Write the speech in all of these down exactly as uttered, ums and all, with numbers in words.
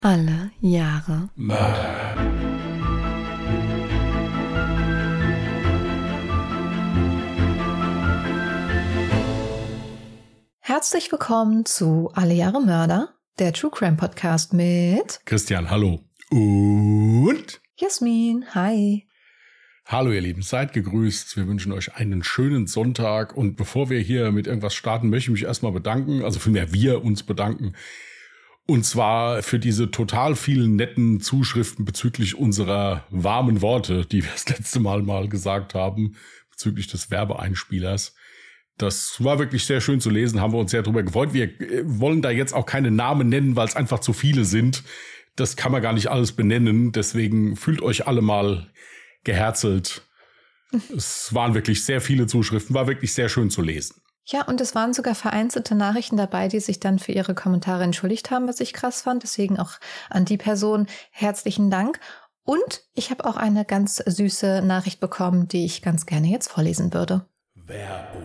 Alle Jahre Mörder. Herzlich willkommen zu Alle Jahre Mörder, der True Crime Podcast mit Christian, hallo. Und Jasmin, hi. Hallo ihr Lieben, seid gegrüßt. Wir wünschen euch einen schönen Sonntag. Und bevor wir hier mit irgendwas starten, möchte ich mich erstmal bedanken, also vielmehr wir uns bedanken. Und zwar für diese total vielen netten Zuschriften bezüglich unserer warmen Worte, die wir das letzte Mal mal gesagt haben, bezüglich des Werbeeinspielers. Das war wirklich sehr schön zu lesen, haben wir uns sehr drüber gefreut. Wir wollen da jetzt auch keine Namen nennen, weil es einfach zu viele sind. Das kann man gar nicht alles benennen. Deswegen fühlt euch alle mal geherzelt. Es waren wirklich sehr viele Zuschriften, war wirklich sehr schön zu lesen. Ja, und es waren sogar vereinzelte Nachrichten dabei, die sich dann für ihre Kommentare entschuldigt haben, was ich krass fand. Deswegen auch an die Person herzlichen Dank. Und ich habe auch eine ganz süße Nachricht bekommen, die ich ganz gerne jetzt vorlesen würde. Werbung.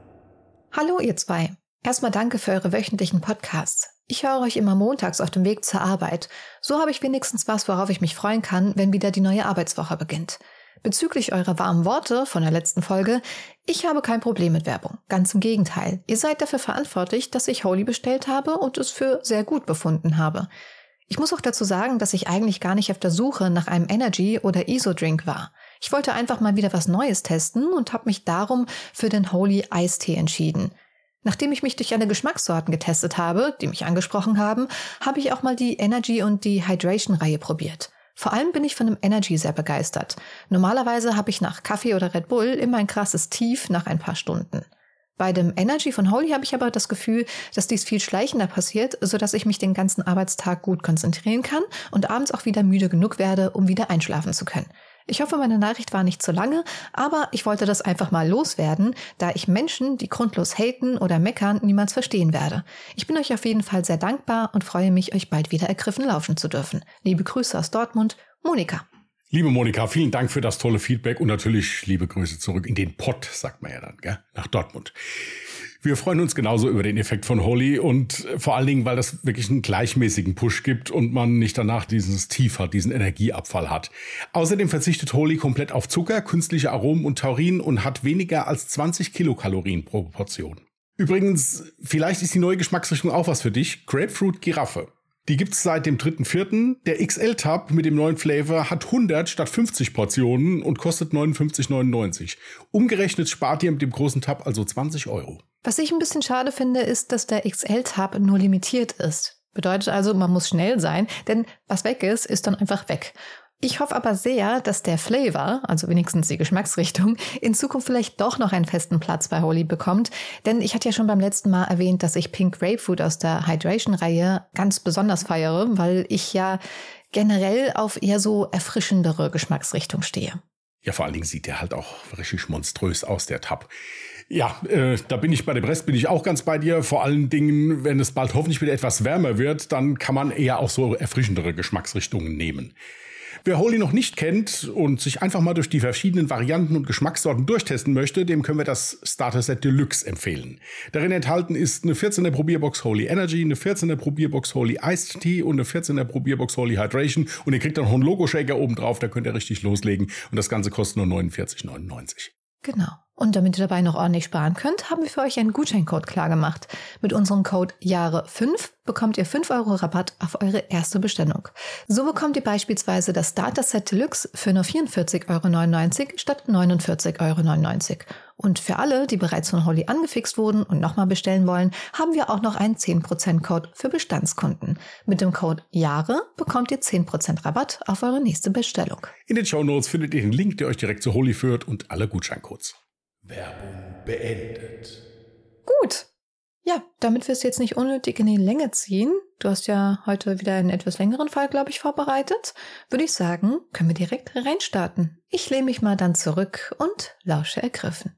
Hallo ihr zwei. Erstmal danke für eure wöchentlichen Podcasts. Ich höre euch immer montags auf dem Weg zur Arbeit. So habe ich wenigstens was, worauf ich mich freuen kann, wenn wieder die neue Arbeitswoche beginnt. Bezüglich eurer warmen Worte von der letzten Folge, ich habe kein Problem mit Werbung. Ganz im Gegenteil. Ihr seid dafür verantwortlich, dass ich Holy bestellt habe und es für sehr gut befunden habe. Ich muss auch dazu sagen, dass ich eigentlich gar nicht auf der Suche nach einem Energy- oder I S O-Drink war. Ich wollte einfach mal wieder was Neues testen und habe mich darum für den Holy Eistee entschieden. Nachdem ich mich durch alle Geschmackssorten getestet habe, die mich angesprochen haben, habe ich auch mal die Energy- und die Hydration-Reihe probiert. Vor allem bin ich von dem Energy sehr begeistert. Normalerweise habe ich nach Kaffee oder Red Bull immer ein krasses Tief nach ein paar Stunden. Bei dem Energy von Holy habe ich aber das Gefühl, dass dies viel schleichender passiert, sodass ich mich den ganzen Arbeitstag gut konzentrieren kann und abends auch wieder müde genug werde, um wieder einschlafen zu können. Ich hoffe, meine Nachricht war nicht zu lange, aber ich wollte das einfach mal loswerden, da ich Menschen, die grundlos haten oder meckern, niemals verstehen werde. Ich bin euch auf jeden Fall sehr dankbar und freue mich, euch bald wieder ergriffen lauschen zu dürfen. Liebe Grüße aus Dortmund, Monika. Liebe Monika, vielen Dank für das tolle Feedback und natürlich liebe Grüße zurück in den Pott, sagt man ja dann, gell? Nach Dortmund. Wir freuen uns genauso über den Effekt von Holy und vor allen Dingen, weil das wirklich einen gleichmäßigen Push gibt und man nicht danach dieses Tief hat, diesen Energieabfall hat. Außerdem verzichtet Holy komplett auf Zucker, künstliche Aromen und Taurin und hat weniger als zwanzig Kilokalorien pro Portion. Übrigens, vielleicht ist die neue Geschmacksrichtung auch was für dich. Grapefruit Giraffe. Die gibt's seit dem dritten vierten Der X L-Tab mit dem neuen Flavor hat hundert statt fünfzig Portionen und kostet neunundfünfzig neunundneunzig. Umgerechnet spart ihr mit dem großen Tab also zwanzig Euro. Was ich ein bisschen schade finde, ist, dass der X L-Tab nur limitiert ist. Bedeutet also, man muss schnell sein, denn was weg ist, ist dann einfach weg. Ich hoffe aber sehr, dass der Flavor, also wenigstens die Geschmacksrichtung, in Zukunft vielleicht doch noch einen festen Platz bei Holy bekommt. Denn ich hatte ja schon beim letzten Mal erwähnt, dass ich Pink Grapefruit aus der Hydration-Reihe ganz besonders feiere, weil ich ja generell auf eher so erfrischendere Geschmacksrichtung stehe. Ja, vor allen Dingen sieht der halt auch richtig monströs aus, der Tab. Ja, äh, da bin ich bei dem Rest, bin ich auch ganz bei dir. Vor allen Dingen, wenn es bald hoffentlich wieder etwas wärmer wird, dann kann man eher auch so erfrischendere Geschmacksrichtungen nehmen. Wer Holy noch nicht kennt und sich einfach mal durch die verschiedenen Varianten und Geschmackssorten durchtesten möchte, dem können wir das Starter Set Deluxe empfehlen. Darin enthalten ist eine vierzehner Probierbox Holy Energy, eine vierzehner Probierbox Holy Iced Tea und eine vierzehner Probierbox Holy Hydration. Und ihr kriegt dann noch einen Logo-Shaker oben drauf, da könnt ihr richtig loslegen. Und das Ganze kostet nur neunundvierzig neunundneunzig. Genau. Und damit ihr dabei noch ordentlich sparen könnt, haben wir für euch einen Gutscheincode klargemacht. Mit unserem Code Jahre fünf bekommt ihr fünf Euro Rabatt auf eure erste Bestellung. So bekommt ihr beispielsweise das Starter Set Deluxe für nur vierundvierzig Euro neunundneunzig statt neunundvierzig Euro neunundneunzig. Und für alle, die bereits von Holy angefixt wurden und nochmal bestellen wollen, haben wir auch noch einen zehn Prozent Code für Bestandskunden. Mit dem Code Jahre bekommt ihr zehn Prozent Rabatt auf eure nächste Bestellung. In den Shownotes findet ihr den Link, der euch direkt zu Holy führt und alle Gutscheincodes. Werbung beendet. Gut. Ja, damit wir es jetzt nicht unnötig in die Länge ziehen, du hast ja heute wieder einen etwas längeren Fall, glaube ich, vorbereitet, würde ich sagen, können wir direkt reinstarten. Ich lehne mich mal dann zurück und lausche ergriffen.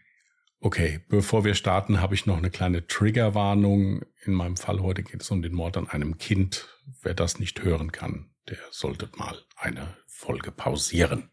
Okay, bevor wir starten, habe ich noch eine kleine Triggerwarnung. In meinem Fall heute geht es um den Mord an einem Kind. Wer das nicht hören kann, der sollte mal eine Folge pausieren.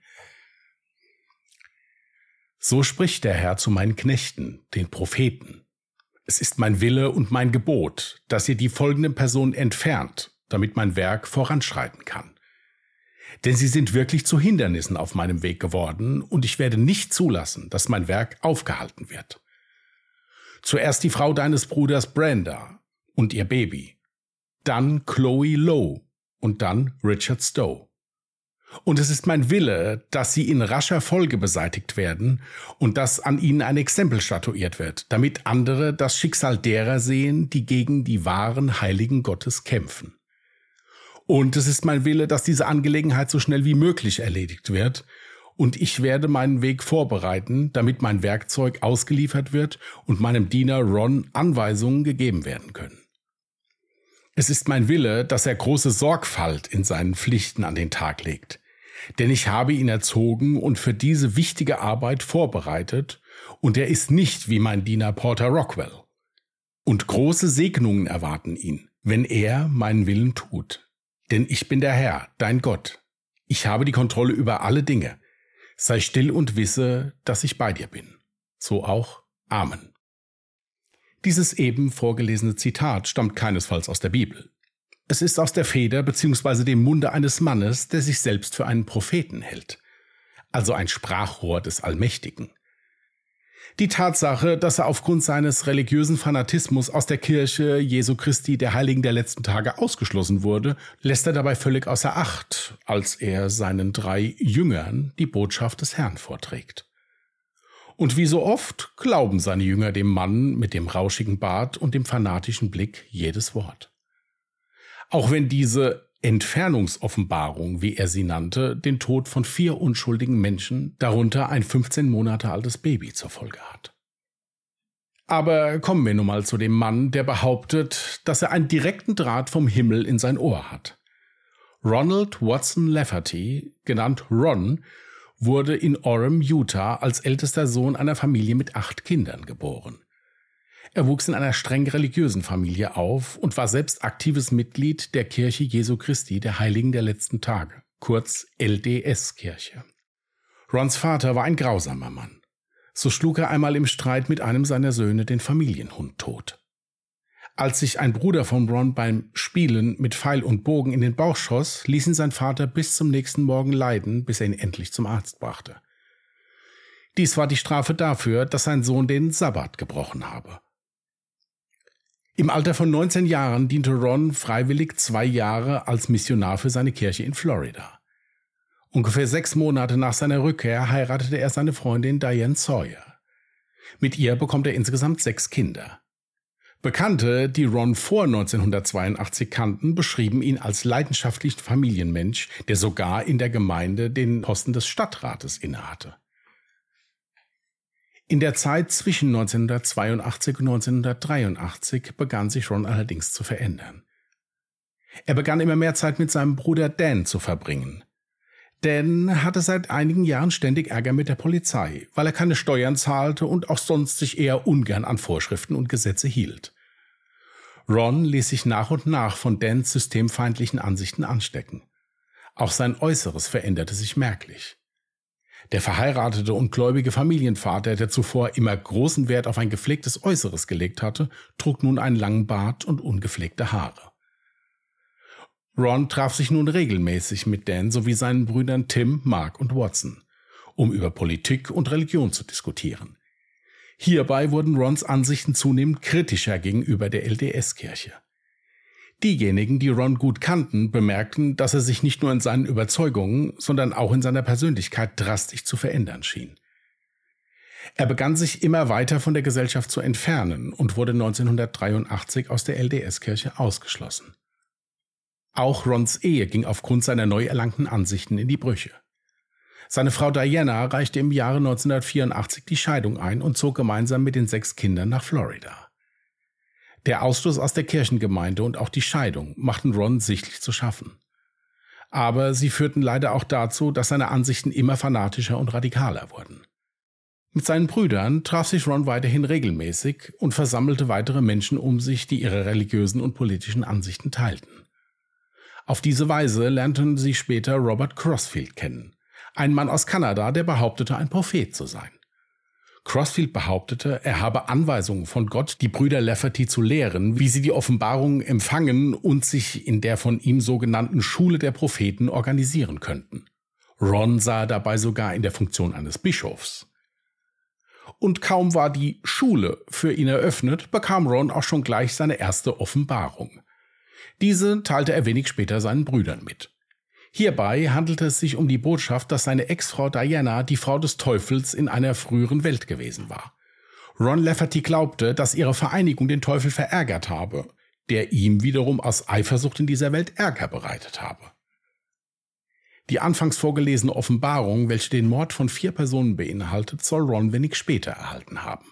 So spricht der Herr zu meinen Knechten, den Propheten. Es ist mein Wille und mein Gebot, dass ihr die folgenden Personen entfernt damit mein Werk voranschreiten kann. Denn sie sind wirklich zu Hindernissen auf meinem Weg geworden und ich werde nicht zulassen, dass mein Werk aufgehalten wird. Zuerst die Frau deines Bruders Brenda und ihr Baby, dann Chloe Lowe und dann Richard Stowe. Und es ist mein Wille, dass sie in rascher Folge beseitigt werden und dass an ihnen ein Exempel statuiert wird, damit andere das Schicksal derer sehen, die gegen die wahren Heiligen Gottes kämpfen. Und es ist mein Wille, dass diese Angelegenheit so schnell wie möglich erledigt wird, und ich werde meinen Weg vorbereiten, damit mein Werkzeug ausgeliefert wird und meinem Diener Ron Anweisungen gegeben werden können. Es ist mein Wille, dass er große Sorgfalt in seinen Pflichten an den Tag legt. Denn ich habe ihn erzogen und für diese wichtige Arbeit vorbereitet, und er ist nicht wie mein Diener Porter Rockwell. Und große Segnungen erwarten ihn, wenn er meinen Willen tut. Denn ich bin der Herr, dein Gott. Ich habe die Kontrolle über alle Dinge. Sei still und wisse, dass ich bei dir bin. So auch Amen. Dieses eben vorgelesene Zitat stammt keinesfalls aus der Bibel. Es ist aus der Feder bzw. dem Munde eines Mannes, der sich selbst für einen Propheten hält, also ein Sprachrohr des Allmächtigen. Die Tatsache, dass er aufgrund seines religiösen Fanatismus aus der Kirche Jesu Christi der Heiligen der letzten Tage ausgeschlossen wurde, lässt er dabei völlig außer Acht, als er seinen drei Jüngern die Botschaft des Herrn vorträgt. Und wie so oft glauben seine Jünger dem Mann mit dem rauschigen Bart und dem fanatischen Blick jedes Wort. Auch wenn diese Entfernungsoffenbarung, wie er sie nannte, den Tod von vier unschuldigen Menschen, darunter ein fünfzehn Monate altes Baby, zur Folge hat. Aber kommen wir nun mal zu dem Mann, der behauptet, dass er einen direkten Draht vom Himmel in sein Ohr hat. Ronald Watson Lafferty, genannt Ron, wurde in Orem, Utah, als ältester Sohn einer Familie mit acht Kindern geboren. Er wuchs in einer streng religiösen Familie auf und war selbst aktives Mitglied der Kirche Jesu Christi der Heiligen der letzten Tage, kurz L D S-Kirche. Rons Vater war ein grausamer Mann. So schlug er einmal im Streit mit einem seiner Söhne den Familienhund tot. Als sich ein Bruder von Ron beim Spielen mit Pfeil und Bogen in den Bauch schoss, ließ ihn sein Vater bis zum nächsten Morgen leiden, bis er ihn endlich zum Arzt brachte. Dies war die Strafe dafür, dass sein Sohn den Sabbat gebrochen habe. Im Alter von neunzehn Jahren diente Ron freiwillig zwei Jahre als Missionar für seine Kirche in Florida. Ungefähr sechs Monate nach seiner Rückkehr heiratete er seine Freundin Diane Sawyer. Mit ihr bekommt er insgesamt sechs Kinder. Bekannte, die Ron vor neunzehnhundertzweiundachtzig kannten, beschrieben ihn als leidenschaftlichen Familienmensch, der sogar in der Gemeinde den Posten des Stadtrates innehatte. In der Zeit zwischen neunzehnhundertzweiundachtzig und neunzehnhundertdreiundachtzig begann sich Ron allerdings zu verändern. Er begann immer mehr Zeit mit seinem Bruder Dan zu verbringen. Dan hatte seit einigen Jahren ständig Ärger mit der Polizei, weil er keine Steuern zahlte und auch sonst sich eher ungern an Vorschriften und Gesetze hielt. Ron ließ sich nach und nach von Dans systemfeindlichen Ansichten anstecken. Auch sein Äußeres veränderte sich merklich. Der verheiratete und gläubige Familienvater, der zuvor immer großen Wert auf ein gepflegtes Äußeres gelegt hatte, trug nun einen langen Bart und ungepflegte Haare. Ron traf sich nun regelmäßig mit Dan sowie seinen Brüdern Tim, Mark und Watson, um über Politik und Religion zu diskutieren. Hierbei wurden Rons Ansichten zunehmend kritischer gegenüber der L D S-Kirche. Diejenigen, die Ron gut kannten, bemerkten, dass er sich nicht nur in seinen Überzeugungen, sondern auch in seiner Persönlichkeit drastisch zu verändern schien. Er begann sich immer weiter von der Gesellschaft zu entfernen und wurde neunzehnhundertdreiundachtzig aus der L D S-Kirche ausgeschlossen. Auch Rons Ehe ging aufgrund seiner neu erlangten Ansichten in die Brüche. Seine Frau Diana reichte im Jahre neunzehnhundertvierundachtzig die Scheidung ein und zog gemeinsam mit den sechs Kindern nach Florida. Der Ausschluss aus der Kirchengemeinde und auch die Scheidung machten Ron sichtlich zu schaffen. Aber sie führten leider auch dazu, dass seine Ansichten immer fanatischer und radikaler wurden. Mit seinen Brüdern traf sich Ron weiterhin regelmäßig und versammelte weitere Menschen um sich, die ihre religiösen und politischen Ansichten teilten. Auf diese Weise lernten sie später Robert Crossfield kennen, ein Mann aus Kanada, der behauptete, ein Prophet zu sein. Crossfield behauptete, er habe Anweisungen von Gott, die Brüder Lafferty zu lehren, wie sie die Offenbarungen empfangen und sich in der von ihm sogenannten Schule der Propheten organisieren könnten. Ron sah dabei sogar in der Funktion eines Bischofs. Und kaum war die Schule für ihn eröffnet, bekam Ron auch schon gleich seine erste Offenbarung. Diese teilte er wenig später seinen Brüdern mit. Hierbei handelte es sich um die Botschaft, dass seine Ex-Frau Diana die Frau des Teufels in einer früheren Welt gewesen war. Ron Lafferty glaubte, dass ihre Vereinigung den Teufel verärgert habe, der ihm wiederum aus Eifersucht in dieser Welt Ärger bereitet habe. Die anfangs vorgelesene Offenbarung, welche den Mord von vier Personen beinhaltet, soll Ron wenig später erhalten haben.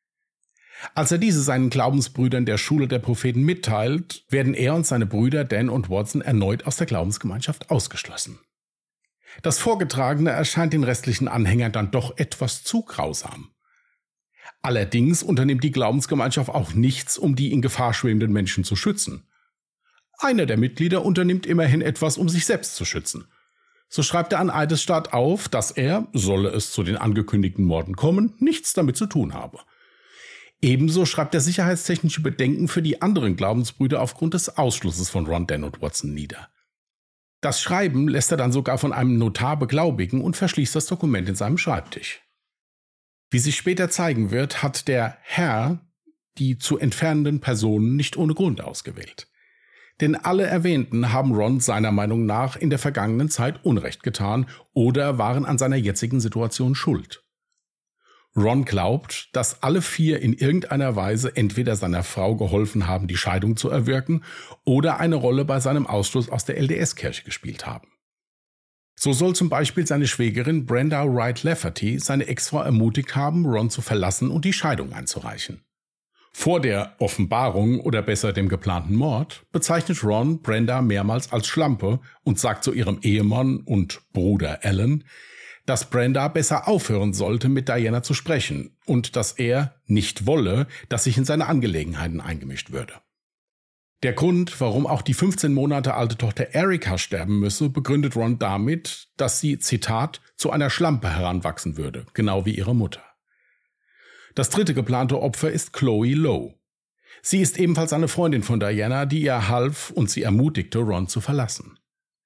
Als er diese seinen Glaubensbrüdern der Schule der Propheten mitteilt, werden er und seine Brüder Dan und Watson erneut aus der Glaubensgemeinschaft ausgeschlossen. Das Vorgetragene erscheint den restlichen Anhängern dann doch etwas zu grausam. Allerdings unternimmt die Glaubensgemeinschaft auch nichts, um die in Gefahr schwebenden Menschen zu schützen. Einer der Mitglieder unternimmt immerhin etwas, um sich selbst zu schützen. So schreibt er an Eidesstadt auf, dass er, solle es zu den angekündigten Morden kommen, nichts damit zu tun habe. Ebenso schreibt er sicherheitstechnische Bedenken für die anderen Glaubensbrüder aufgrund des Ausschlusses von Ron, Dan und Watson nieder. Das Schreiben lässt er dann sogar von einem Notar beglaubigen und verschließt das Dokument in seinem Schreibtisch. Wie sich später zeigen wird, hat der Herr die zu entfernenden Personen nicht ohne Grund ausgewählt. Denn alle Erwähnten haben Ron seiner Meinung nach in der vergangenen Zeit Unrecht getan oder waren an seiner jetzigen Situation schuld. Ron glaubt, dass alle vier in irgendeiner Weise entweder seiner Frau geholfen haben, die Scheidung zu erwirken, oder eine Rolle bei seinem Ausschluss aus der L D S-Kirche gespielt haben. So soll zum Beispiel seine Schwägerin Brenda Wright Lafferty seine Ex-Frau ermutigt haben, Ron zu verlassen und die Scheidung einzureichen. Vor der Offenbarung oder besser dem geplanten Mord bezeichnet Ron Brenda mehrmals als Schlampe und sagt zu ihrem Ehemann und Bruder Alan, dass Brenda besser aufhören sollte, mit Diana zu sprechen und dass er nicht wolle, dass sich in seine Angelegenheiten eingemischt würde. Der Grund, warum auch die fünfzehn Monate alte Tochter Erica sterben müsse, begründet Ron damit, dass sie, Zitat, zu einer Schlampe heranwachsen würde, genau wie ihre Mutter. Das dritte geplante Opfer ist Chloe Lowe. Sie ist ebenfalls eine Freundin von Diana, die ihr half und sie ermutigte, Ron zu verlassen.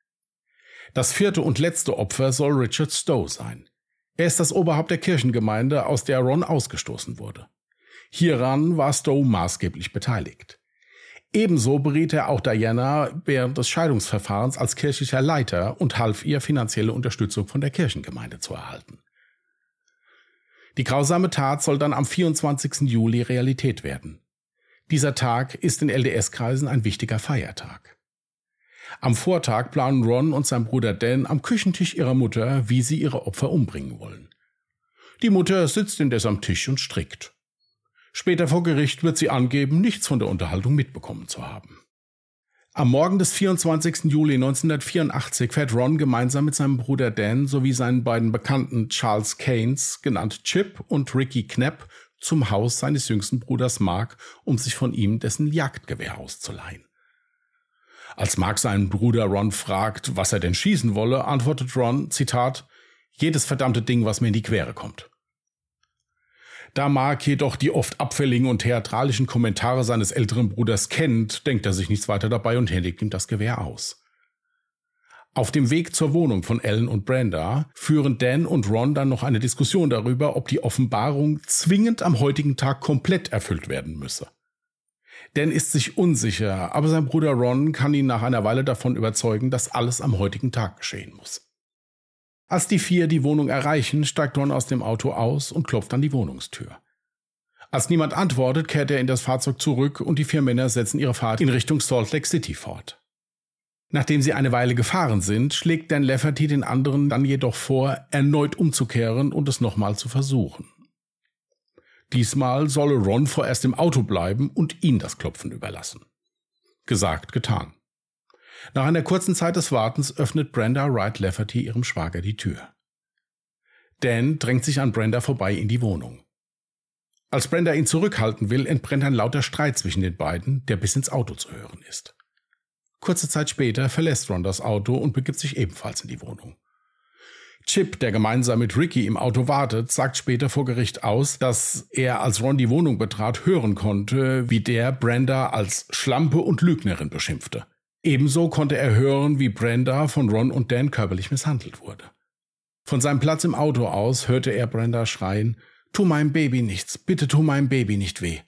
Das vierte und letzte Opfer soll Richard Stowe sein. Er ist das Oberhaupt der Kirchengemeinde, aus der Ron ausgestoßen wurde. Hieran war Stowe maßgeblich beteiligt. Ebenso beriet er auch Diana während des Scheidungsverfahrens als kirchlicher Leiter und half ihr, finanzielle Unterstützung von der Kirchengemeinde zu erhalten. Die grausame Tat soll dann am vierundzwanzigsten Juli Realität werden. Dieser Tag ist in L D S-Kreisen ein wichtiger Feiertag. Am Vortag planen Ron und sein Bruder Dan am Küchentisch ihrer Mutter, wie sie ihre Opfer umbringen wollen. Die Mutter sitzt indes am Tisch und strickt. Später vor Gericht wird sie angeben, nichts von der Unterhaltung mitbekommen zu haben. Am Morgen des vierundzwanzigsten Juli neunzehnhundertvierundachtzig fährt Ron gemeinsam mit seinem Bruder Dan sowie seinen beiden Bekannten Charles Keynes, genannt Chip, und Ricky Knapp zum Haus seines jüngsten Bruders Mark, um sich von ihm dessen Jagdgewehr auszuleihen. Als Mark seinen Bruder Ron fragt, was er denn schießen wolle, antwortet Ron, Zitat, »Jedes verdammte Ding, was mir in die Quere kommt.« Da Mark jedoch die oft abfälligen und theatralischen Kommentare seines älteren Bruders kennt, denkt er sich nichts weiter dabei und händigt ihm das Gewehr aus. Auf dem Weg zur Wohnung von Alan und Brenda führen Dan und Ron dann noch eine Diskussion darüber, ob die Offenbarung zwingend am heutigen Tag komplett erfüllt werden müsse. Dan ist sich unsicher, aber sein Bruder Ron kann ihn nach einer Weile davon überzeugen, dass alles am heutigen Tag geschehen muss. Als die vier die Wohnung erreichen, steigt Ron aus dem Auto aus und klopft an die Wohnungstür. Als niemand antwortet, kehrt er in das Fahrzeug zurück und die vier Männer setzen ihre Fahrt in Richtung Salt Lake City fort. Nachdem sie eine Weile gefahren sind, schlägt Dan Lafferty den anderen dann jedoch vor, erneut umzukehren und es nochmal zu versuchen. Diesmal solle Ron vorerst im Auto bleiben und ihn das Klopfen überlassen. Gesagt, getan. Nach einer kurzen Zeit des Wartens öffnet Brenda Wright Lafferty ihrem Schwager die Tür. Dan drängt sich an Brenda vorbei in die Wohnung. Als Brenda ihn zurückhalten will, entbrennt ein lauter Streit zwischen den beiden, der bis ins Auto zu hören ist. Kurze Zeit später verlässt Ron das Auto und begibt sich ebenfalls in die Wohnung. Chip, der gemeinsam mit Ricky im Auto wartet, sagt später vor Gericht aus, dass er, als Ron die Wohnung betrat, hören konnte, wie der Brenda als Schlampe und Lügnerin beschimpfte. Ebenso konnte er hören, wie Brenda von Ron und Dan körperlich misshandelt wurde. Von seinem Platz im Auto aus hörte er Brenda schreien: »Tu meinem Baby nichts, bitte tu meinem Baby nicht weh.«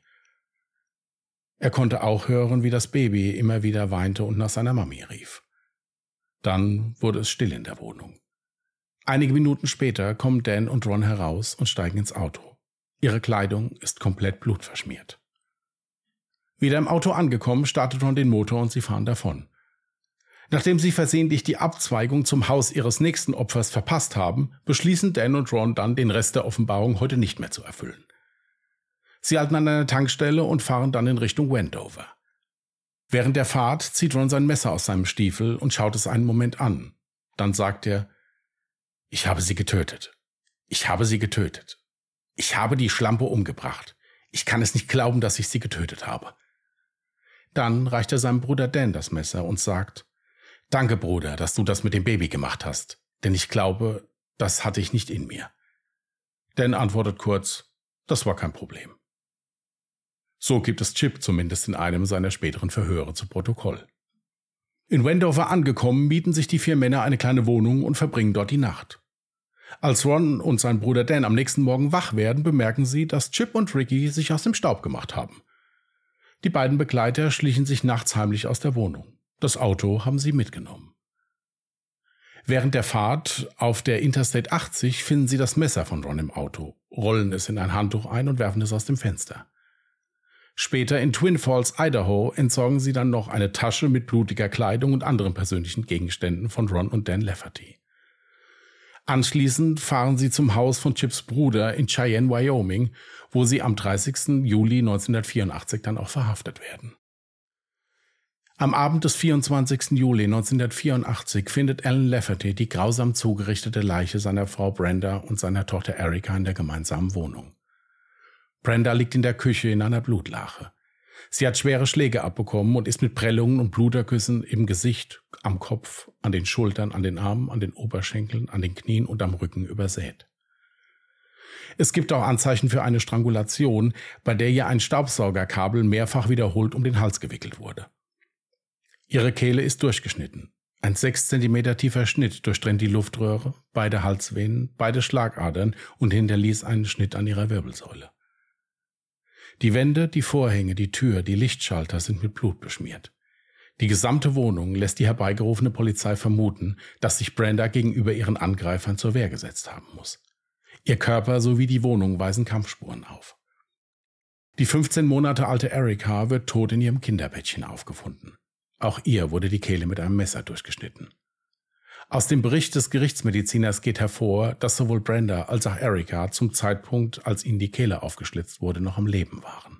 Er konnte auch hören, wie das Baby immer wieder weinte und nach seiner Mami rief. Dann wurde es still in der Wohnung. Einige Minuten später kommen Dan und Ron heraus und steigen ins Auto. Ihre Kleidung ist komplett blutverschmiert. Wieder im Auto angekommen, startet Ron den Motor und sie fahren davon. Nachdem sie versehentlich die Abzweigung zum Haus ihres nächsten Opfers verpasst haben, beschließen Dan und Ron dann, den Rest der Offenbarung heute nicht mehr zu erfüllen. Sie halten an einer Tankstelle und fahren dann in Richtung Wendover. Während der Fahrt zieht Ron sein Messer aus seinem Stiefel und schaut es einen Moment an. Dann sagt er: »Ich habe sie getötet. Ich habe sie getötet. Ich habe die Schlampe umgebracht. Ich kann es nicht glauben, dass ich sie getötet habe.« Dann reicht er seinem Bruder Dan das Messer und sagt: »Danke, Bruder, dass du das mit dem Baby gemacht hast, denn ich glaube, das hatte ich nicht in mir.« Dan antwortet kurz: »Das war kein Problem.« So gibt es Chip zumindest in einem seiner späteren Verhöre zu Protokoll. In Wendover angekommen, mieten sich die vier Männer eine kleine Wohnung und verbringen dort die Nacht. Als Ron und sein Bruder Dan am nächsten Morgen wach werden, bemerken sie, dass Chip und Ricky sich aus dem Staub gemacht haben. Die beiden Begleiter schlichen sich nachts heimlich aus der Wohnung. Das Auto haben sie mitgenommen. Während der Fahrt auf der Interstate achtzig finden sie das Messer von Ron im Auto, rollen es in ein Handtuch ein und werfen es aus dem Fenster. Später in Twin Falls, Idaho, entsorgen sie dann noch eine Tasche mit blutiger Kleidung und anderen persönlichen Gegenständen von Ron und Dan Lafferty. Anschließend fahren sie zum Haus von Chips Bruder in Cheyenne, Wyoming, wo sie am dreißigsten Juli neunzehnhundertvierundachtzig dann auch verhaftet werden. Am Abend des vierundzwanzigsten Juli neunzehnhundertvierundachtzig findet Alan Lafferty die grausam zugerichtete Leiche seiner Frau Brenda und seiner Tochter Erica in der gemeinsamen Wohnung. Brenda liegt in der Küche in einer Blutlache. Sie hat schwere Schläge abbekommen und ist mit Prellungen und Blutergüssen im Gesicht, am Kopf, an den Schultern, an den Armen, an den Oberschenkeln, an den Knien und am Rücken übersät. Es gibt auch Anzeichen für eine Strangulation, bei der ihr ein Staubsaugerkabel mehrfach wiederholt um den Hals gewickelt wurde. Ihre Kehle ist durchgeschnitten. Ein sechs Zentimeter tiefer Schnitt durchtrennt die Luftröhre, beide Halsvenen, beide Schlagadern und hinterließ einen Schnitt an ihrer Wirbelsäule. Die Wände, die Vorhänge, die Tür, die Lichtschalter sind mit Blut beschmiert. Die gesamte Wohnung lässt die herbeigerufene Polizei vermuten, dass sich Brenda gegenüber ihren Angreifern zur Wehr gesetzt haben muss. Ihr Körper sowie die Wohnung weisen Kampfspuren auf. Die fünfzehn Monate alte Erica wird tot in ihrem Kinderbettchen aufgefunden. Auch ihr wurde die Kehle mit einem Messer durchgeschnitten. Aus dem Bericht des Gerichtsmediziners geht hervor, dass sowohl Brenda als auch Erica zum Zeitpunkt, als ihnen die Kehle aufgeschlitzt wurde, noch am Leben waren.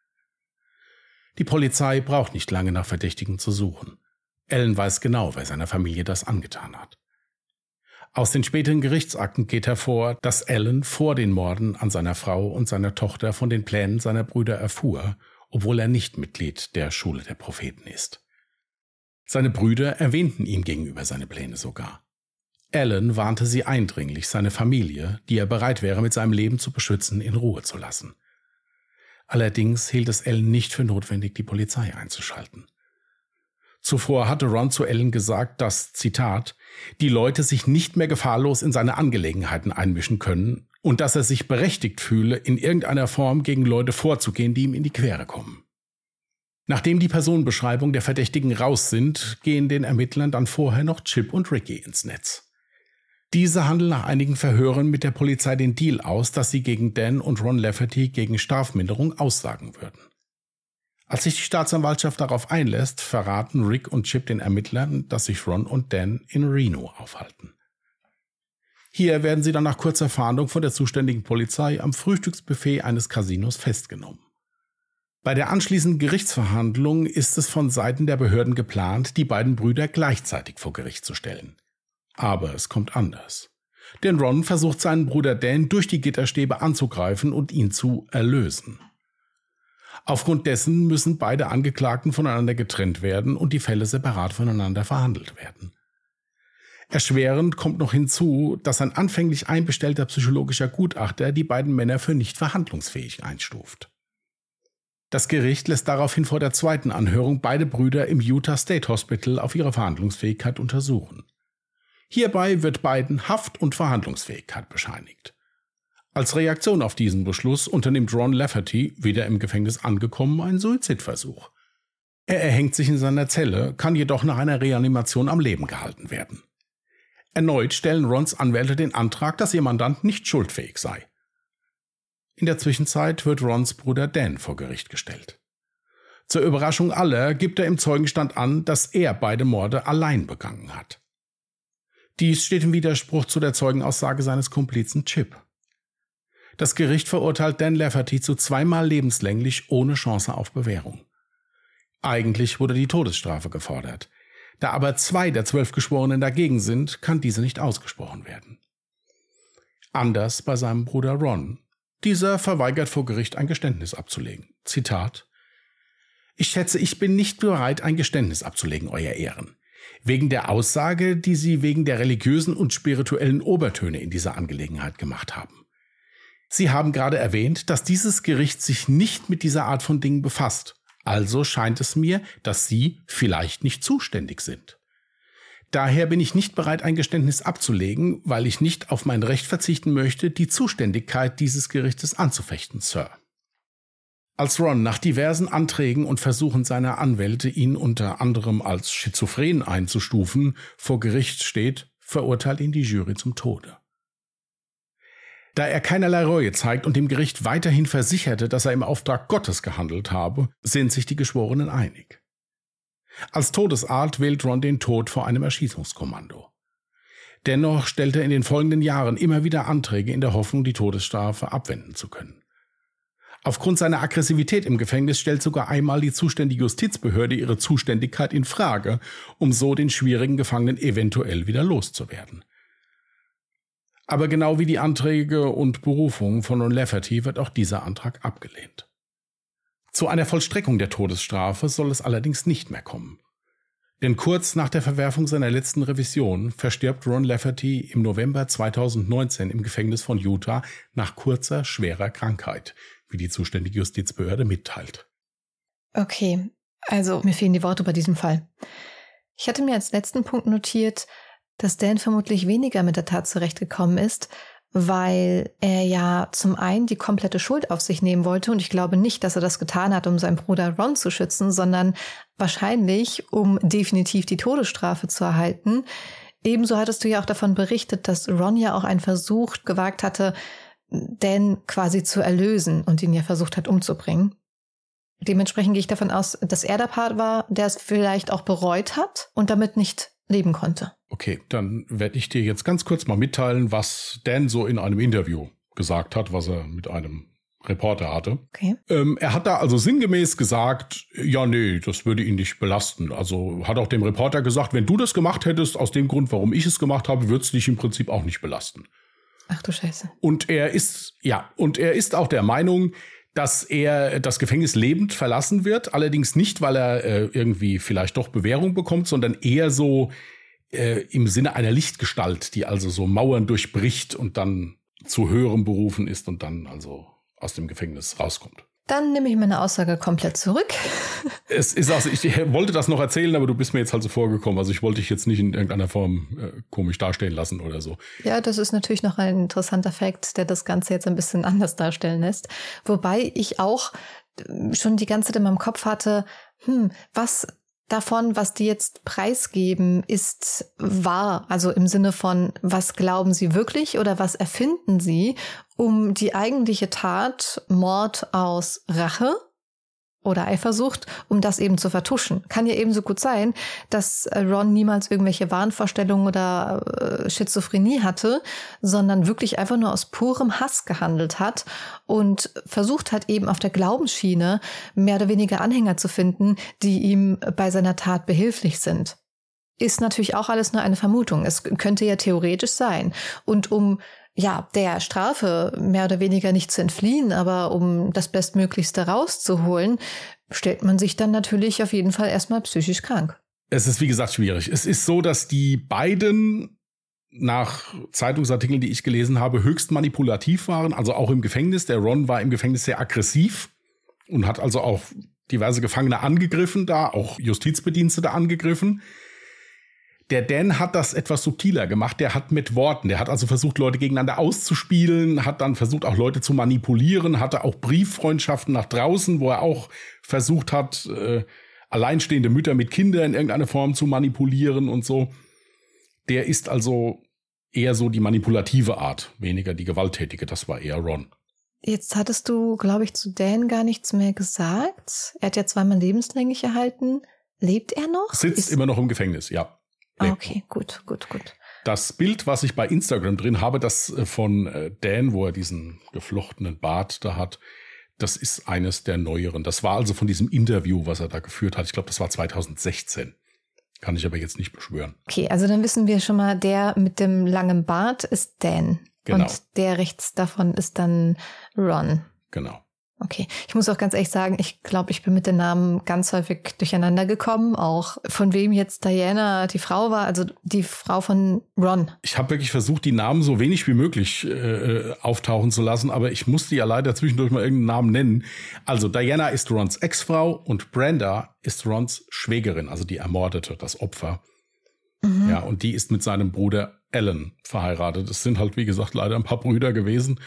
Die Polizei braucht nicht lange nach Verdächtigen zu suchen. Alan weiß genau, wer seiner Familie das angetan hat. Aus den späteren Gerichtsakten geht hervor, dass Alan vor den Morden an seiner Frau und seiner Tochter von den Plänen seiner Brüder erfuhr, obwohl er nicht Mitglied der Schule der Propheten ist. Seine Brüder erwähnten ihm gegenüber seine Pläne sogar. Alan warnte sie eindringlich, seine Familie, die er bereit wäre, mit seinem Leben zu beschützen, in Ruhe zu lassen. Allerdings hielt es Alan nicht für notwendig, die Polizei einzuschalten. Zuvor hatte Ron zu Alan gesagt, dass, Zitat, die Leute sich nicht mehr gefahrlos in seine Angelegenheiten einmischen können und dass er sich berechtigt fühle, in irgendeiner Form gegen Leute vorzugehen, die ihm in die Quere kommen. Nachdem die Personenbeschreibung der Verdächtigen raus sind, gehen den Ermittlern dann vorher noch Chip und Ricky ins Netz. Diese handeln nach einigen Verhören mit der Polizei den Deal aus, dass sie gegen Dan und Ron Lafferty gegen Strafminderung aussagen würden. Als sich die Staatsanwaltschaft darauf einlässt, verraten Rick und Chip den Ermittlern, dass sich Ron und Dan in Reno aufhalten. Hier werden sie dann nach kurzer Fahndung von der zuständigen Polizei am Frühstücksbuffet eines Casinos festgenommen. Bei der anschließenden Gerichtsverhandlung ist es von Seiten der Behörden geplant, die beiden Brüder gleichzeitig vor Gericht zu stellen. Aber es kommt anders. Denn Ron versucht seinen Bruder Dan durch die Gitterstäbe anzugreifen und ihn zu erlösen. Aufgrund dessen müssen beide Angeklagten voneinander getrennt werden und die Fälle separat voneinander verhandelt werden. Erschwerend kommt noch hinzu, dass ein anfänglich einbestellter psychologischer Gutachter die beiden Männer für nicht verhandlungsfähig einstuft. Das Gericht lässt daraufhin vor der zweiten Anhörung beide Brüder im Utah State Hospital auf ihre Verhandlungsfähigkeit untersuchen. Hierbei wird beiden Haft- und Verhandlungsfähigkeit bescheinigt. Als Reaktion auf diesen Beschluss unternimmt Ron Lafferty, wieder im Gefängnis angekommen, einen Suizidversuch. Er erhängt sich in seiner Zelle, kann jedoch nach einer Reanimation am Leben gehalten werden. Erneut stellen Rons Anwälte den Antrag, dass ihr Mandant nicht schuldfähig sei. In der Zwischenzeit wird Rons Bruder Dan vor Gericht gestellt. Zur Überraschung aller gibt er im Zeugenstand an, dass er beide Morde allein begangen hat. Dies steht im Widerspruch zu der Zeugenaussage seines Komplizen Chip. Das Gericht verurteilt Dan Lafferty zu zweimal lebenslänglich ohne Chance auf Bewährung. Eigentlich wurde die Todesstrafe gefordert. Da aber zwei der zwölf Geschworenen dagegen sind, kann diese nicht ausgesprochen werden. Anders bei seinem Bruder Ron. Dieser verweigert vor Gericht ein Geständnis abzulegen. Zitat: Ich schätze, ich bin nicht bereit, ein Geständnis abzulegen, Euer Ehren. Wegen der Aussage, die Sie wegen der religiösen und spirituellen Obertöne in dieser Angelegenheit gemacht haben. Sie haben gerade erwähnt, dass dieses Gericht sich nicht mit dieser Art von Dingen befasst. Also scheint es mir, dass Sie vielleicht nicht zuständig sind. Daher bin ich nicht bereit, ein Geständnis abzulegen, weil ich nicht auf mein Recht verzichten möchte, die Zuständigkeit dieses Gerichtes anzufechten, Sir. Als Ron nach diversen Anträgen und Versuchen seiner Anwälte, ihn unter anderem als schizophren einzustufen, vor Gericht steht, verurteilt ihn die Jury zum Tode. Da er keinerlei Reue zeigt und dem Gericht weiterhin versicherte, dass er im Auftrag Gottes gehandelt habe, sind sich die Geschworenen einig. Als Todesart wählt Ron den Tod vor einem Erschießungskommando. Dennoch stellt er in den folgenden Jahren immer wieder Anträge in der Hoffnung, die Todesstrafe abwenden zu können. Aufgrund seiner Aggressivität im Gefängnis stellt sogar einmal die zuständige Justizbehörde ihre Zuständigkeit in Frage, um so den schwierigen Gefangenen eventuell wieder loszuwerden. Aber genau wie die Anträge und Berufungen von Ron Lafferty wird auch dieser Antrag abgelehnt. Zu einer Vollstreckung der Todesstrafe soll es allerdings nicht mehr kommen. Denn kurz nach der Verwerfung seiner letzten Revision verstirbt Ron Lafferty im November zweitausendneunzehn im Gefängnis von Utah nach kurzer, schwerer Krankheit, wie die zuständige Justizbehörde mitteilt. Okay, also mir fehlen die Worte bei diesem Fall. Ich hatte mir als letzten Punkt notiert, dass Dan vermutlich weniger mit der Tat zurechtgekommen ist, weil er ja zum einen die komplette Schuld auf sich nehmen wollte und ich glaube nicht, dass er das getan hat, um seinen Bruder Ron zu schützen, sondern wahrscheinlich, um definitiv die Todesstrafe zu erhalten. Ebenso hattest du ja auch davon berichtet, dass Ron ja auch einen Versuch gewagt hatte, Dan quasi zu erlösen und ihn ja versucht hat umzubringen. Dementsprechend gehe ich davon aus, dass er der Part war, der es vielleicht auch bereut hat und damit nicht leben konnte. Okay, dann werde ich dir jetzt ganz kurz mal mitteilen, was Dan so in einem Interview gesagt hat, was er mit einem Reporter hatte. Okay. Ähm, er hat da also sinngemäß gesagt, ja, nee, das würde ihn nicht belasten. Also hat auch dem Reporter gesagt, wenn du das gemacht hättest, aus dem Grund, warum ich es gemacht habe, würde es dich im Prinzip auch nicht belasten. Ach du Scheiße. Und er ist, ja, und er ist auch der Meinung, dass er das Gefängnis lebend verlassen wird. Allerdings nicht, weil er äh, irgendwie vielleicht doch Bewährung bekommt, sondern eher so äh, im Sinne einer Lichtgestalt, die also so Mauern durchbricht und dann zu höherem berufen ist und dann also aus dem Gefängnis rauskommt. Dann nehme ich meine Aussage komplett zurück. Es ist also, ich wollte das noch erzählen, aber du bist mir jetzt halt so vorgekommen. Also ich wollte dich jetzt nicht in irgendeiner Form äh, komisch dastehen lassen oder so. Ja, das ist natürlich noch ein interessanter Fakt, der das Ganze jetzt ein bisschen anders darstellen lässt. Wobei ich auch schon die ganze Zeit in meinem Kopf hatte, hm, was davon, was die jetzt preisgeben, ist wahr. Also im Sinne von, was glauben sie wirklich oder was erfinden sie, um die eigentliche Tat, Mord aus Rache oder Eifersucht, um das eben zu vertuschen. Kann ja ebenso gut sein, dass Ron niemals irgendwelche Wahnvorstellungen oder äh, Schizophrenie hatte, sondern wirklich einfach nur aus purem Hass gehandelt hat und versucht hat, eben auf der Glaubensschiene mehr oder weniger Anhänger zu finden, die ihm bei seiner Tat behilflich sind. Ist natürlich auch alles nur eine Vermutung. Es könnte ja theoretisch sein. Und um ja, der Strafe mehr oder weniger nicht zu entfliehen, aber um das Bestmöglichste rauszuholen, stellt man sich dann natürlich auf jeden Fall erstmal psychisch krank. Es ist, wie gesagt, schwierig. Es ist so, dass die beiden nach Zeitungsartikeln, die ich gelesen habe, höchst manipulativ waren, also auch im Gefängnis. Der Ron war im Gefängnis sehr aggressiv und hat also auch diverse Gefangene angegriffen da, auch Justizbedienstete angegriffen. Der Dan hat das etwas subtiler gemacht. Der hat mit Worten, der hat also versucht, Leute gegeneinander auszuspielen, hat dann versucht, auch Leute zu manipulieren, hatte auch Brieffreundschaften nach draußen, wo er auch versucht hat, äh, alleinstehende Mütter mit Kindern in irgendeiner Form zu manipulieren und so. Der ist also eher so die manipulative Art, weniger die gewalttätige. Das war eher Ron. Jetzt hattest du, glaube ich, zu Dan gar nichts mehr gesagt. Er hat ja zweimal lebenslänglich erhalten. Lebt er noch? Sitzt ist immer noch im Gefängnis, ja. Ah, okay, gut, gut, gut. Das Bild, was ich bei Instagram drin habe, das von Dan, wo er diesen geflochtenen Bart da hat, das ist eines der neueren. Das war also von diesem Interview, was er da geführt hat. Ich glaube, das war zweitausendsechzehn. Kann ich aber jetzt nicht beschwören. Okay, also dann wissen wir schon mal, der mit dem langen Bart ist Dan. Genau. Und der rechts davon ist dann Ron. Genau. Okay, ich muss auch ganz ehrlich sagen, ich glaube, ich bin mit den Namen ganz häufig durcheinander gekommen, auch von wem jetzt Diana die Frau war, also die Frau von Ron. Ich habe wirklich versucht, die Namen so wenig wie möglich äh, auftauchen zu lassen, aber ich musste ja leider zwischendurch mal irgendeinen Namen nennen. Also Diana ist Rons Ex-Frau und Brenda ist Rons Schwägerin, also die Ermordete, das Opfer. Mhm. Ja, und die ist mit seinem Bruder Alan verheiratet. Das sind halt, wie gesagt, leider ein paar Brüder gewesen.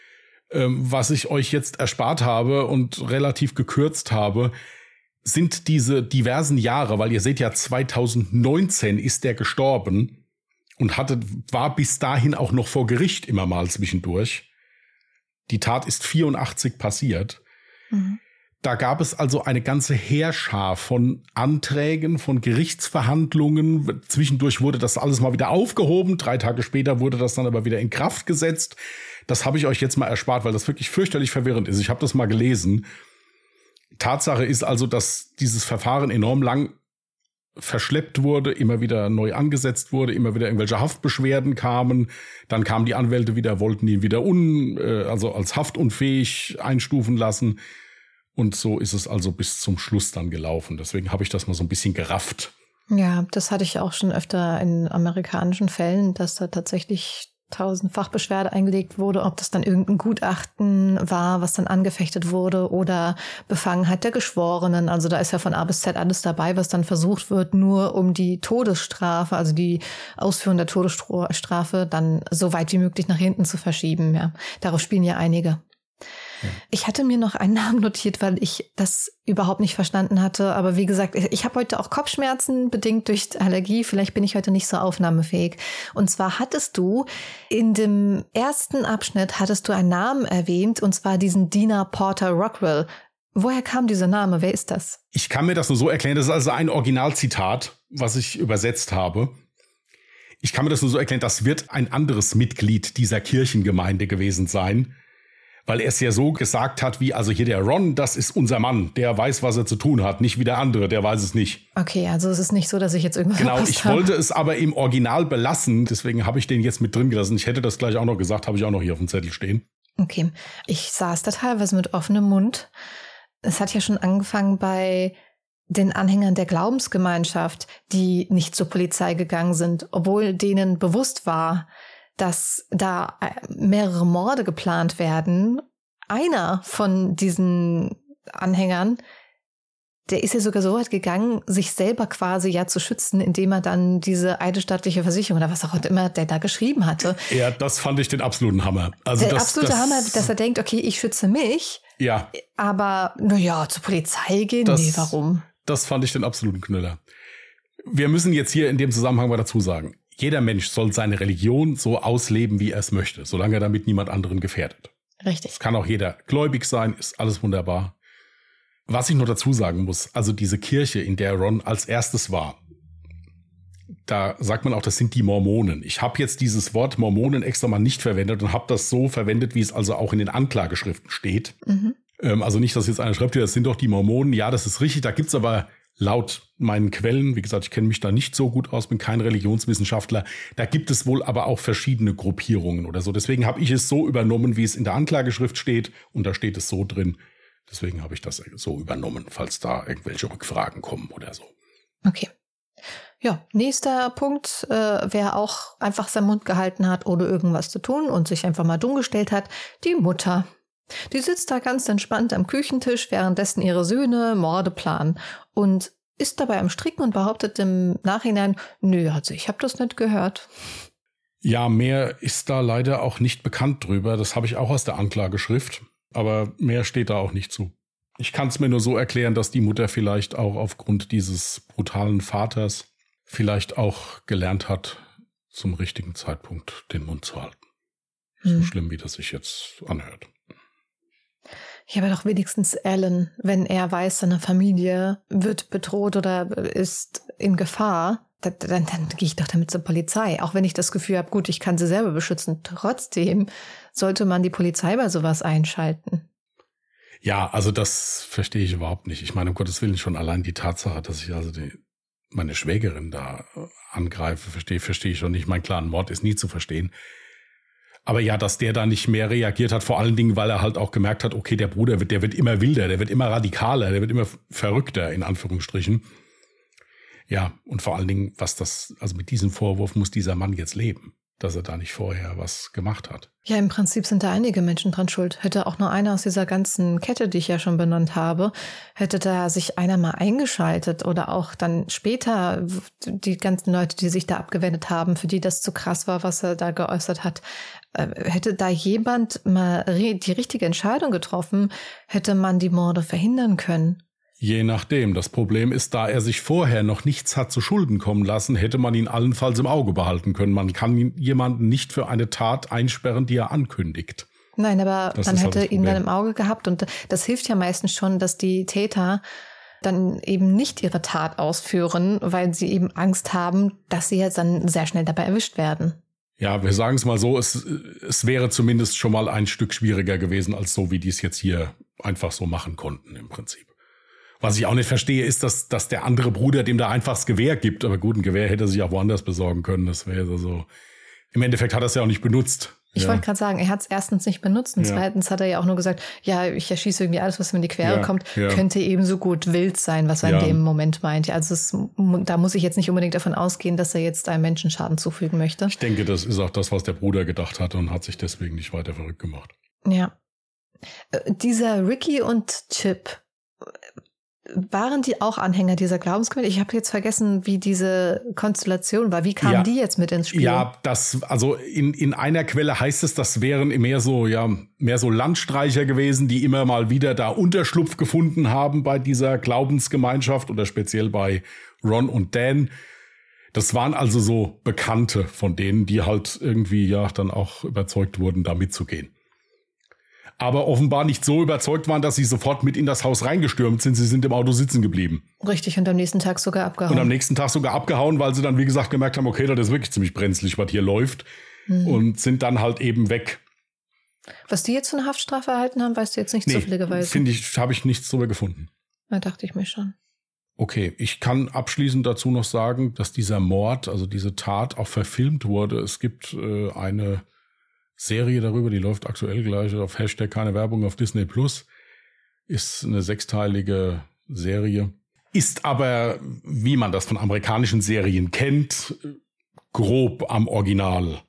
Was ich euch jetzt erspart habe und relativ gekürzt habe, sind diese diversen Jahre, weil ihr seht ja, zweitausendneunzehn ist der gestorben und hatte, war bis dahin auch noch vor Gericht immer mal zwischendurch. Die Tat ist vierundachtzig passiert. Mhm. Da gab es also eine ganze Heerschar von Anträgen, von Gerichtsverhandlungen. Zwischendurch wurde das alles mal wieder aufgehoben. Drei Tage später wurde das dann aber wieder in Kraft gesetzt. Das habe ich euch jetzt mal erspart, weil das wirklich fürchterlich verwirrend ist. Ich habe das mal gelesen. Tatsache ist also, dass dieses Verfahren enorm lang verschleppt wurde, immer wieder neu angesetzt wurde, immer wieder irgendwelche Haftbeschwerden kamen. Dann kamen die Anwälte wieder, wollten ihn wieder un, also als haftunfähig einstufen lassen. Und so ist es also bis zum Schluss dann gelaufen. Deswegen habe ich das mal so ein bisschen gerafft. Ja, das hatte ich auch schon öfter in amerikanischen Fällen, dass da tatsächlich tausendfach Beschwerde eingelegt wurde, ob das dann irgendein Gutachten war, was dann angefechtet wurde oder Befangenheit der Geschworenen. Also da ist ja von A bis Z alles dabei, was dann versucht wird, nur um die Todesstrafe, also die Ausführung der Todesstrafe dann so weit wie möglich nach hinten zu verschieben. Ja, darauf spielen ja einige. Ich hatte mir noch einen Namen notiert, weil ich das überhaupt nicht verstanden hatte. Aber wie gesagt, ich habe heute auch Kopfschmerzen, bedingt durch Allergie. Vielleicht bin ich heute nicht so aufnahmefähig. Und zwar hattest du in dem ersten Abschnitt hattest du einen Namen erwähnt, und zwar diesen Dina Porter Rockwell. Woher kam dieser Name? Wer ist das? Ich kann mir das nur so erklären. Das ist also ein Originalzitat, was ich übersetzt habe. Ich kann mir das nur so erklären, das wird ein anderes Mitglied dieser Kirchengemeinde gewesen sein. Weil er es ja so gesagt hat, wie, also hier der Ron, das ist unser Mann, der weiß, was er zu tun hat, nicht wie der andere, der weiß es nicht. Okay, also es ist nicht so, dass ich jetzt irgendwas Genau, ich habe. wollte es aber im Original belassen, deswegen habe ich den jetzt mit drin gelassen. Ich hätte das gleich auch noch gesagt, habe ich auch noch hier auf dem Zettel stehen. Okay, ich saß da teilweise mit offenem Mund. Es hat ja schon angefangen bei den Anhängern der Glaubensgemeinschaft, die nicht zur Polizei gegangen sind, obwohl denen bewusst war, dass da mehrere Morde geplant werden. Einer von diesen Anhängern, der ist ja sogar so weit gegangen, sich selber quasi ja zu schützen, indem er dann diese eidesstattliche Versicherung oder was auch immer der da geschrieben hatte. Ja, das fand ich den absoluten Hammer. Also der das, absolute das, Hammer, dass er denkt, okay, ich schütze mich. Ja. Aber, naja, zur Polizei gehen? Das, nee, warum? Das fand ich den absoluten Knüller. Wir müssen jetzt hier in dem Zusammenhang mal dazu sagen, jeder Mensch soll seine Religion so ausleben, wie er es möchte, solange er damit niemand anderen gefährdet. Richtig. Es kann auch jeder gläubig sein, ist alles wunderbar. Was ich noch dazu sagen muss, also diese Kirche, in der Ron als erstes war, da sagt man auch, das sind die Mormonen. Ich habe jetzt dieses Wort Mormonen extra mal nicht verwendet und habe das so verwendet, wie es also auch in den Anklageschriften steht. Mhm. Ähm, also nicht, dass jetzt einer schreibt, das sind doch die Mormonen. Ja, das ist richtig, da gibt's aber laut meinen Quellen, wie gesagt, ich kenne mich da nicht so gut aus, bin kein Religionswissenschaftler, da gibt es wohl aber auch verschiedene Gruppierungen oder so. Deswegen habe ich es so übernommen, wie es in der Anklageschrift steht, und da steht es so drin. Deswegen habe ich das so übernommen, falls da irgendwelche Rückfragen kommen oder so. Okay. Ja, nächster Punkt, äh, wer auch einfach seinen Mund gehalten hat, ohne irgendwas zu tun und sich einfach mal dumm gestellt hat, die Mutter. Die sitzt da ganz entspannt am Küchentisch, währenddessen ihre Söhne Morde planen und ist dabei am Stricken und behauptet im Nachhinein, nö, also ich habe das nicht gehört. Ja, mehr ist da leider auch nicht bekannt drüber. Das habe ich auch aus der Anklageschrift, aber mehr steht da auch nicht zu. Ich kann es mir nur so erklären, dass die Mutter vielleicht auch aufgrund dieses brutalen Vaters vielleicht auch gelernt hat, zum richtigen Zeitpunkt den Mund zu halten. Hm. So schlimm, wie das sich jetzt anhört. Ja, aber doch wenigstens Alan, wenn er weiß, seine Familie wird bedroht oder ist in Gefahr, dann, dann, dann gehe ich doch damit zur Polizei. Auch wenn ich das Gefühl habe, gut, ich kann sie selber beschützen. Trotzdem sollte man die Polizei bei sowas einschalten. Ja, also das verstehe ich überhaupt nicht. Ich meine, um Gottes Willen, schon allein die Tatsache, dass ich also die meine Schwägerin da angreife, verstehe, verstehe ich schon nicht. Mein klar, ein Mord ist nie zu verstehen. Aber ja, dass der da nicht mehr reagiert hat, vor allen Dingen, weil er halt auch gemerkt hat, okay, der Bruder wird, der wird immer wilder, der wird immer radikaler, der wird immer verrückter, in Anführungsstrichen. Ja, und vor allen Dingen, was das, also mit diesem Vorwurf muss dieser Mann jetzt leben, dass er da nicht vorher was gemacht hat. Ja, im Prinzip sind da einige Menschen dran schuld. Hätte auch nur einer aus dieser ganzen Kette, die ich ja schon benannt habe, hätte da sich einer mal eingeschaltet oder auch dann später die ganzen Leute, die sich da abgewendet haben, für die das zu krass war, was er da geäußert hat, hätte da jemand mal die richtige Entscheidung getroffen, hätte man die Morde verhindern können. Je nachdem. Das Problem ist, da er sich vorher noch nichts hat zu Schulden kommen lassen, hätte man ihn allenfalls im Auge behalten können. Man kann jemanden nicht für eine Tat einsperren, die er ankündigt. Nein, aber das man hätte halt ihn dann im Auge gehabt. Und das hilft ja meistens schon, dass die Täter dann eben nicht ihre Tat ausführen, weil sie eben Angst haben, dass sie jetzt dann sehr schnell dabei erwischt werden. Ja, wir sagen es mal so, es, es wäre zumindest schon mal ein Stück schwieriger gewesen, als so, wie die es jetzt hier einfach so machen konnten im Prinzip. Was ich auch nicht verstehe, ist, dass, dass der andere Bruder dem da einfach das Gewehr gibt. Aber gut, ein Gewehr hätte er sich auch woanders besorgen können. Das wäre so. Im Endeffekt hat er es ja auch nicht benutzt. Ich ja. wollte gerade sagen, er hat es erstens nicht benutzt und ja. zweitens hat er ja auch nur gesagt, ja, ich erschieße irgendwie alles, was mir in die Quere ja. kommt, ja. könnte ebenso gut wild sein, was er ja. in dem Moment meint. Also es, da muss ich jetzt nicht unbedingt davon ausgehen, dass er jetzt einem Menschen Schaden zufügen möchte. Ich denke, das ist auch das, was der Bruder gedacht hat und hat sich deswegen nicht weiter verrückt gemacht. Ja. Dieser Ricky und Chip, waren die auch Anhänger dieser Glaubensgemeinschaft? Ich habe jetzt vergessen, wie diese Konstellation war. Wie kamen ja, die jetzt mit ins Spiel? Ja, das, also in, in einer Quelle heißt es, das wären mehr so, ja, mehr so Landstreicher gewesen, die immer mal wieder da Unterschlupf gefunden haben bei dieser Glaubensgemeinschaft oder speziell bei Ron und Dan. Das waren also so Bekannte von denen, die halt irgendwie ja dann auch überzeugt wurden, da mitzugehen. Aber offenbar nicht so überzeugt waren, dass sie sofort mit in das Haus reingestürmt sind. Sie sind im Auto sitzen geblieben. Richtig, und am nächsten Tag sogar abgehauen. Und am nächsten Tag sogar abgehauen, weil sie dann, wie gesagt, gemerkt haben, okay, das ist wirklich ziemlich brenzlig, was hier läuft. Mhm. Und sind dann halt eben weg. Was die jetzt für eine Haftstrafe erhalten haben, weißt du jetzt nicht nee, zufälligerweise? Finde ich, habe ich nichts drüber gefunden. Da dachte ich mir schon. Okay, ich kann abschließend dazu noch sagen, dass dieser Mord, also diese Tat, auch verfilmt wurde. Es gibt äh, eine Serie darüber, die läuft aktuell gleich auf Hashtag keine Werbung auf Disney Plus. Ist eine sechsteilige Serie. Ist aber, wie man das von amerikanischen Serien kennt, grob am Originalfall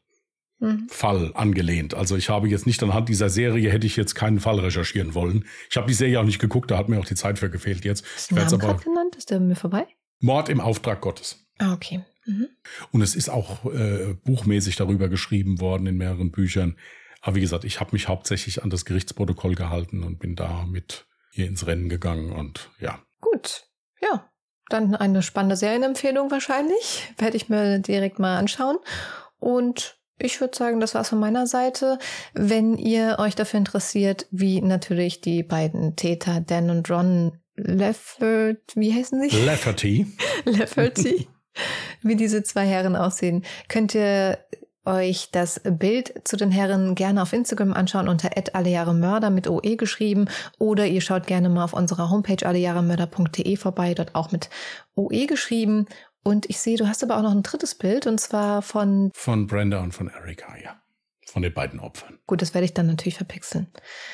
mhm. angelehnt. Also ich habe jetzt nicht anhand dieser Serie, hätte ich jetzt keinen Fall recherchieren wollen. Ich habe die Serie auch nicht geguckt, da hat mir auch die Zeit für gefehlt jetzt. Ist der Name gerade genannt? Ist der mir vorbei? Mord im Auftrag Gottes. Ah, okay. Mhm. Und es ist auch äh, buchmäßig darüber geschrieben worden in mehreren Büchern. Aber wie gesagt, ich habe mich hauptsächlich an das Gerichtsprotokoll gehalten und bin da mit hier ins Rennen gegangen und ja. Gut, ja. Dann eine spannende Serienempfehlung wahrscheinlich. Werde ich mir direkt mal anschauen. Und ich würde sagen, das war's von meiner Seite. Wenn ihr euch dafür interessiert, wie natürlich die beiden Täter Dan und Ron Lafferty, wie heißen sie? Lafferty. Lafferty. Wie diese zwei Herren aussehen, könnt ihr euch das Bild zu den Herren gerne auf Instagram anschauen unter at allejahremörder mit O E geschrieben oder ihr schaut gerne mal auf unserer Homepage allejahremörder punkt de vorbei, dort auch mit O E geschrieben. Und ich sehe, du hast aber auch noch ein drittes Bild und zwar von... Von Brenda und von Erika, ja. Von den beiden Opfern. Gut, das werde ich dann natürlich verpixeln.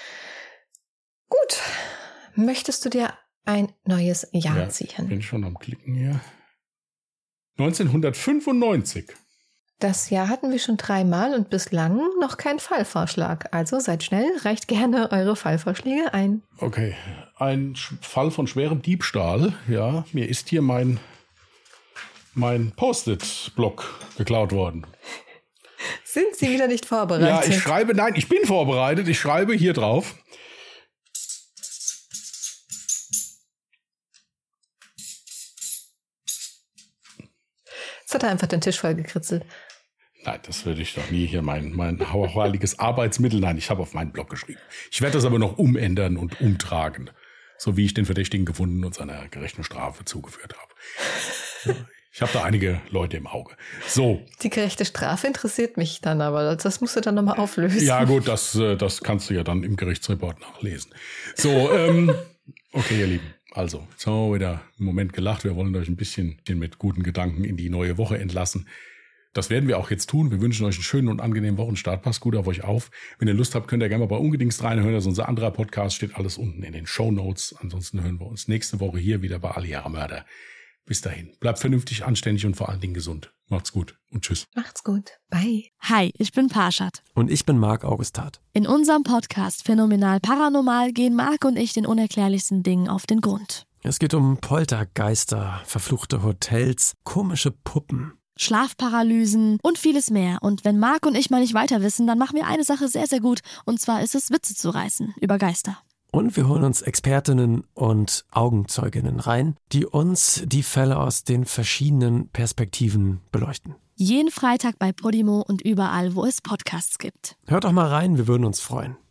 Gut, möchtest du dir ein neues Jahr ja, ziehen? Ich bin schon am Klicken hier. neunzehnhundertfünfundneunzig. Das Jahr hatten wir schon dreimal und bislang noch kein Fallvorschlag. Also seid schnell, reicht gerne eure Fallvorschläge ein. Okay, ein Fall von schwerem Diebstahl. Ja, mir ist hier mein, mein Post-it-Block geklaut worden. Sind Sie wieder nicht vorbereitet? Ja, ich schreibe, nein, ich bin vorbereitet. Ich schreibe hier drauf. Jetzt hat er einfach den Tisch voll gekritzelt. Nein, das würde ich doch nie hier mein, mein heiliges Arbeitsmittel. Nein, ich habe auf meinen Blog geschrieben. Ich werde das aber noch umändern und umtragen. So wie ich den Verdächtigen gefunden und seiner gerechten Strafe zugeführt habe. Ich habe da einige Leute im Auge. So. Die gerechte Strafe interessiert mich dann, aber das musst du dann nochmal auflösen. Ja gut, das, das kannst du ja dann im Gerichtsreport nachlesen. So, ähm, okay, ihr Lieben. Also, jetzt haben wir wieder einen Moment gelacht. Wir wollen euch ein bisschen mit guten Gedanken in die neue Woche entlassen. Das werden wir auch jetzt tun. Wir wünschen euch einen schönen und angenehmen Wochenstart. Passt gut auf euch auf. Wenn ihr Lust habt, könnt ihr gerne mal bei Ungedingst reinhören. Das ist unser anderer Podcast. Steht alles unten in den Shownotes. Ansonsten hören wir uns nächste Woche hier wieder bei Ali Mörder. Bis dahin. Bleibt vernünftig, anständig und vor allen Dingen gesund. Macht's gut und tschüss. Macht's gut. Bye. Hi, ich bin Parshad. Und ich bin Marc Augustat. In unserem Podcast Phänomenal Paranormal gehen Marc und ich den unerklärlichsten Dingen auf den Grund. Es geht um Poltergeister, verfluchte Hotels, komische Puppen, Schlafparalysen und vieles mehr. Und wenn Marc und ich mal nicht weiter wissen, dann machen wir eine Sache sehr, sehr gut. Und zwar ist es, Witze zu reißen über Geister. Und wir holen uns Expertinnen und Augenzeuginnen rein, die uns die Fälle aus den verschiedenen Perspektiven beleuchten. Jeden Freitag bei Podimo und überall, wo es Podcasts gibt. Hört doch mal rein, wir würden uns freuen.